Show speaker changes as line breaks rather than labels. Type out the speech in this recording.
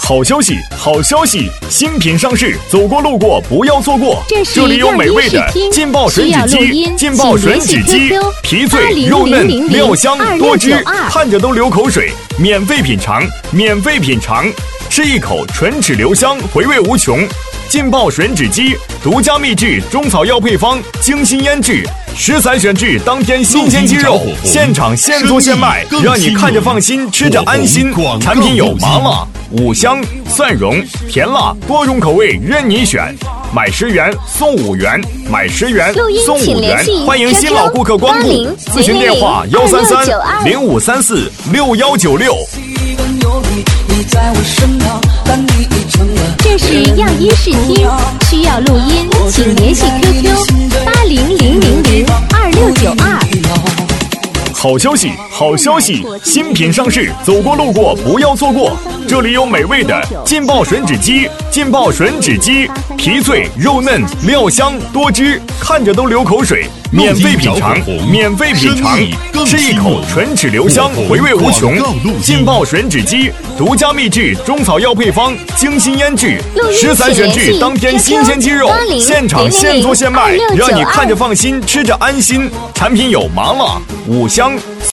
好消息，好消息！新品上市，走过路过不要错过。这里有美味的劲爆吮指鸡，劲爆吮指鸡，皮脆肉嫩，料香多汁，看着都流口水。免费品尝，免费品尝，吃一口唇齿留香，回味无穷。劲爆吮指鸡，独家秘制中草药配方，精心腌制，食材选制当天新鲜鸡肉，现场现做现卖，让你看着放心，吃着安心。产品有麻辣、五香、蒜蓉、甜辣多种口味任你选，买10元送5元，买10元送5元。欢迎新老顾客光顾，咨询电话133-0534-6196。
这是样音视听，需要录音，请联系 QQ8000022692。
好消息，好消息！新品上市，走过路过不要错过。这里有美味的劲爆吮指鸡，劲爆吮指鸡，皮脆肉嫩，料香多汁，看着都流口水。免费品尝，免费品尝，吃一口唇齿留香，回味无穷。劲爆吮指鸡，独家秘制中草药配方，精心腌制，食材选制当天新鲜鸡肉，现场现做现卖，让你看着放心，吃着安心。产品有麻辣、五香。